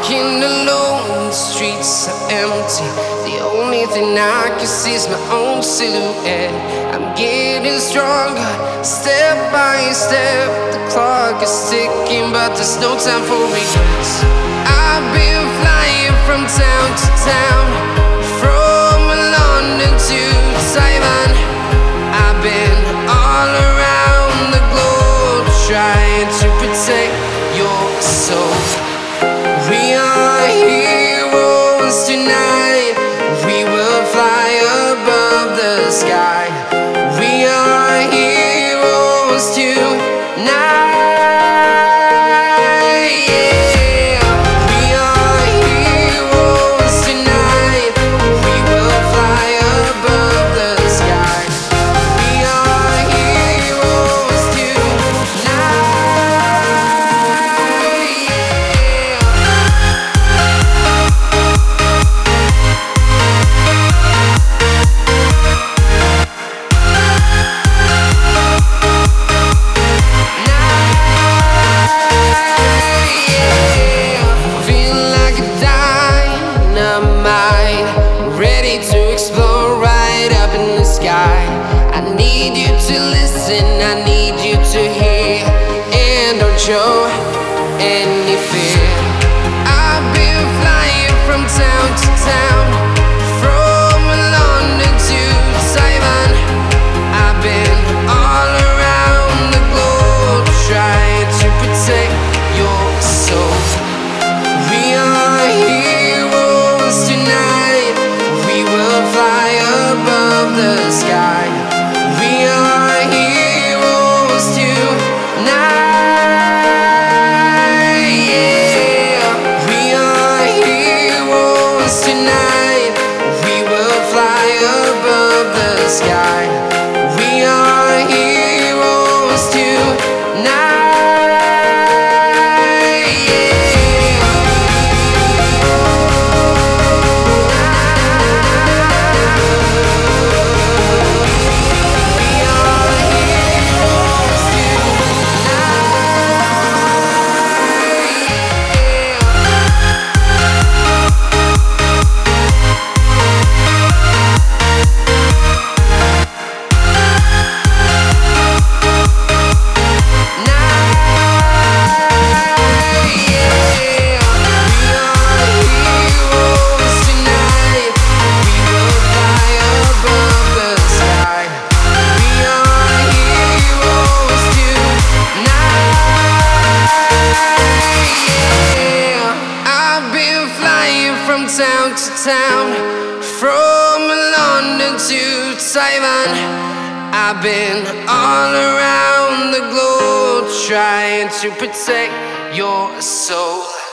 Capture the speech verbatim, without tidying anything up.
walking alone, the streets are empty. The only thing I can see is my own silhouette. I'm getting stronger, step by step. The clock is ticking, but there's no time for regrets. I've been flying from town to town, from London to Taiwan. I've been all around the globe, trying to protect your soul. We are heroes tonight. We will fly above the sky. We are heroes tonight. Yeah. We are heroes tonight. We will fly above the sky. We are heroes tonight. Ready to explore right up in the sky. I need you to listen, I need you to hear, and don't show any fear. I've been flying from town to town, from London to Taiwan. I've been all around the globe, trying to protect your soul. We are heroes tonight. We will fly above the sky. We are heroes tonight. Yeah. We are heroes tonight. We will fly above the sky. We are heroes tonight. From town to town, from London to Taiwan. I've been all around the globe, trying to protect your soul.